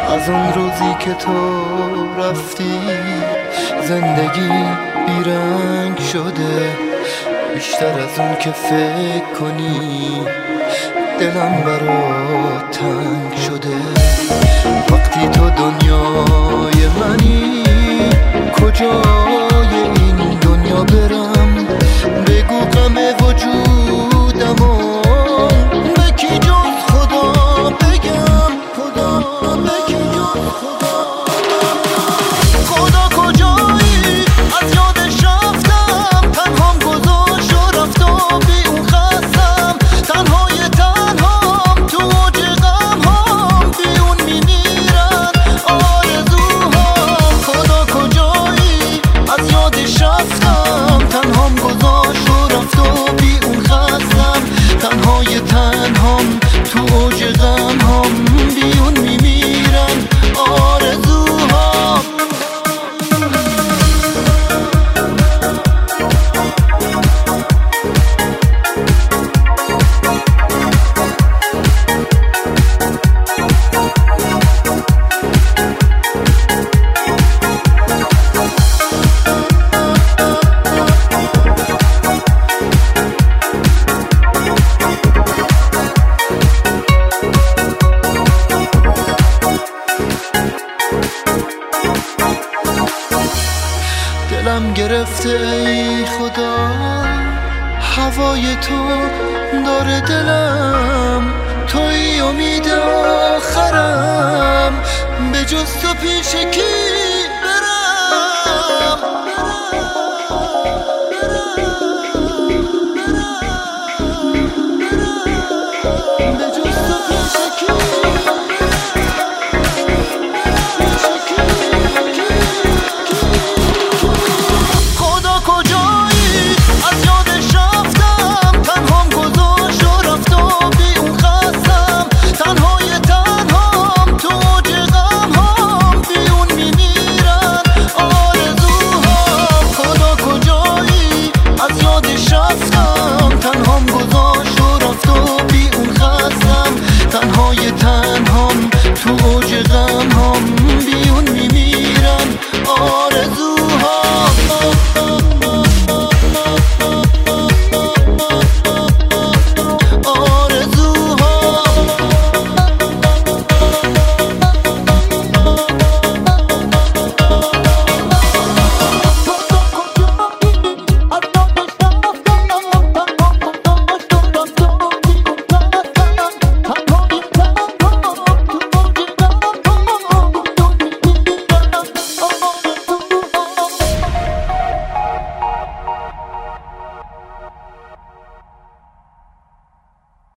از اون روزی که تو رفتی زندگی بیرنگ شده، بیشتر از اون که فکر کنی دلم برات تنگ شده. وقتی تو دنیای منی کجای این دنیا برم؟ بگو غم وجودمو به کی جز خدا بگم؟ به کی جز خدا کجایی؟ از یادش رفتم، تنهام گذاشت و رفت و بی اون خستم. تنهای تنهام تو اوج غمهام، بی اون میمیرن آرزوهام. خدا کجایی؟ از یادش رفتم، تنهام گذاشت و رفت و بی اون خستم. تنهای تنهام تو اوج غمهام، بی اون میمیرن آرزوهام. دلم گرفته ای خدا، هوای تو داره دلم، توی امید آخرم.